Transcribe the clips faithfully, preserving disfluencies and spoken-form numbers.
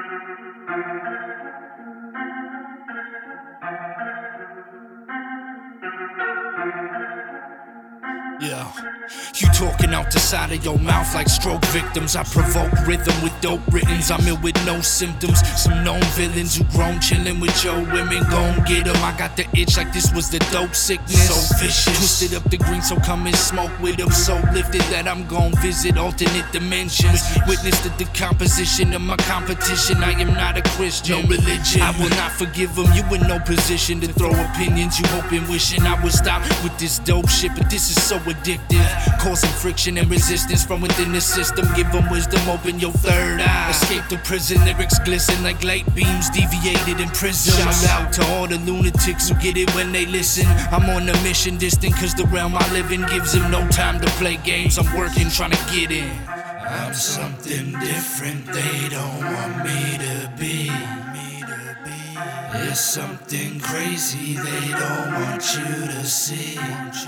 Yeah, you talking out the side of your mouth like stroke victims. I provoke rhythm with dope writtens. I'm ill with no symptoms. Some known villains who grown chillin' with your women. Gon' get them. I got the itch like this was the dope sickness. So vicious. Twisted up the green, so come and smoke with them. So lifted that I'm gon' visit alternate dimensions. Witness the decomposition of my competition. I am not a Christian. No religion. I will not forgive them. You in no position to throw opinions. You hoping, wishing I would stop with this dope shit, but this is so addictive, causing friction and resistance from within the system. Give them wisdom, open your third eye. Escape the prison, lyrics glisten like light beams deviated in prison. Shout out to all the lunatics who get it when they listen. I'm on a mission distant cause the realm I live in gives them no time to play games. I'm working trying to get in. I'm something different they don't want me to be. It's something crazy they don't want you to see.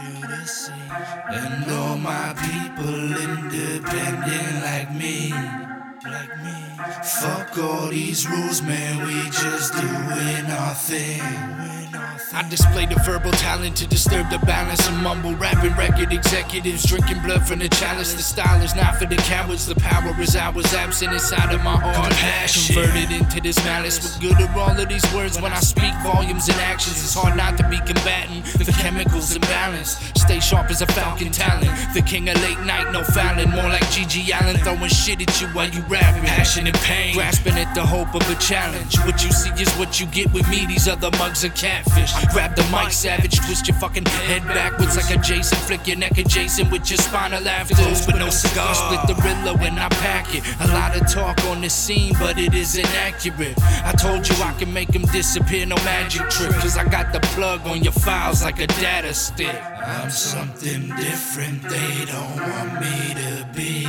And all my people independent like me. Like me. Fuck all these rules, man, we just doing our thing. I display the verbal talent to disturb the balance and mumble rapping record executives drinking blood from the chalice. The style is not for the cowards, the power is ours, absent inside of my heart. Passion converted into this malice. What good are all of these words when I speak volumes and actions? It's hard not to be combatant, the chemicals imbalanced. Stay sharp as a falcon talent, the king of late night, no Fallon. More like G G Allen throwing shit at you while you rapping. Passion and pain, grasping at the hope of a challenge. What you see is what you get with me, these other mugs are catfish. Grab the mic, savage, twist your fucking head backwards like a Jason. Flick your neck adjacent with your spinal laughter. Close but no cigar. Split the Riddler when I pack it. A lot of talk on the scene, but it is inaccurate. I told you I can make them disappear, no magic trick. Cause I got the plug on your files like a data stick. I'm something different they don't want me to be.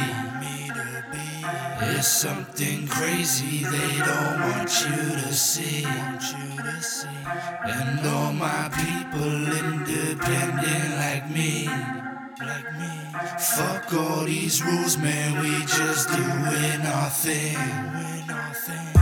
It's something crazy they don't want you to see. And all my people independent like me. Like me. Fuck all these rules, man, we just doing our thing.